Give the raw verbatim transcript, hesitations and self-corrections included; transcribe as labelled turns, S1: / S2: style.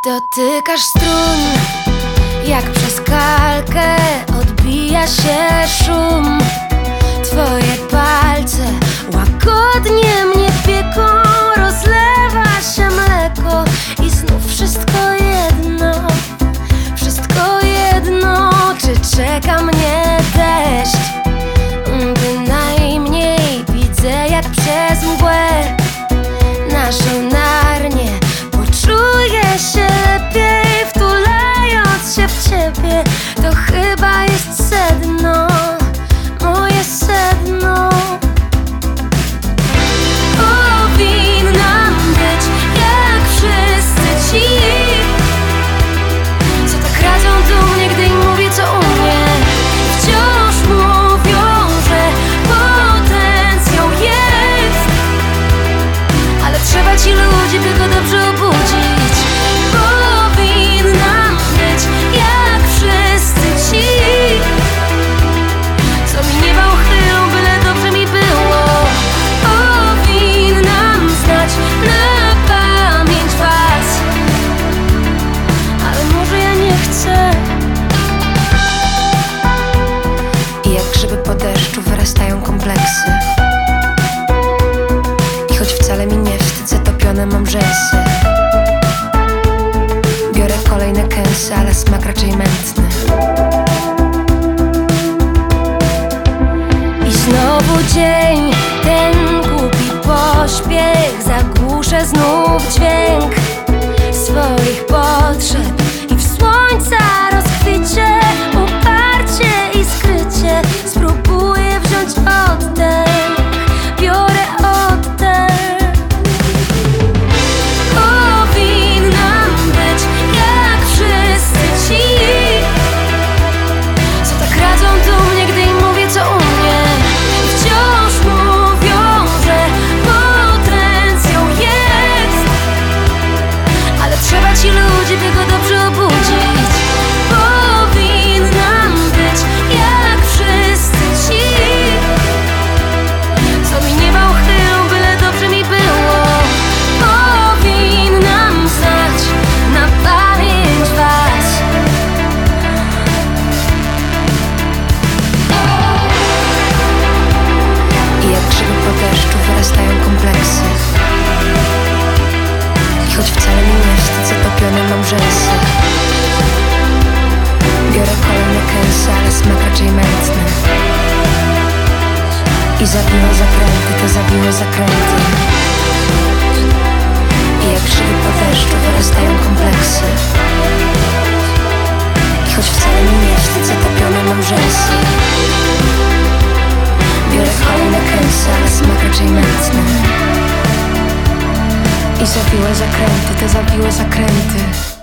S1: Dotykasz strun, jak przez kalkę odbija się szum. Twoje palce łagodnie mnie pieką, rozlewa się mleko i znów wszystko jedno, wszystko jedno, czy czeka mnie deszcz. Bynajmniej widzę, jak przez mgłę naszą narnię. Poczuję się lepiej, wtulając się w ciebie. To chyba jest sedno, moje sedno. Powinnam być jak wszyscy ci, co tak radzą do mnie, gdy im mówię, co umiem. Wciąż mówią, że potencjał jest, ale trzeba ci ludzi, by go dobrze obudzić. Powinnam być jak wszyscy ci, co mi nieba uchylą, byle dobrze mi było. Powinnam znać na pamięć was, ale może ja nie chcę. I jak grzyby po deszczu wyrastają kompleksy, i choć wcale mi nie wstyd, zatopione mam rzęsy. Biorę kolejne kęsy, ale smak raczej mętny. I znowu dzień, ten głupi pośpiech. Zagłuszę znów dźwięk swoich potrzeb i w słońca rozkwicie uparcie i skrycie spróbuję wziąć oddech. Biorę oddech. Powinnam być jak wszyscy ci, co tak radzą do mnie, gdy im mówię, co umiem. I wciąż mówią, że potencjał jest, ale trzeba ci ludzi, by go dobrze obudzić. Powinnam być jak wszyscy ci, co mi nieba uchylą, byle dobrze mi było. Powinnam znać na pamięć was. I jak grzyby po deszczu wyrastają kompleksy, i choć wcale mi nie wstyd, zatopione mam rzęsy. Biorę kolejne kęsy, ale smak raczej mętny. I zawiłe zakręty, te zawiłe zakręty. I jak grzyby po deszczu wyrastają kompleksy, i choć wcale mi nie wstyd, zatopione mam rzęsy. Biorę kolejne kęsy, ale smak raczej mętny. I zawiłe zakręty, te zawiłe zakręty.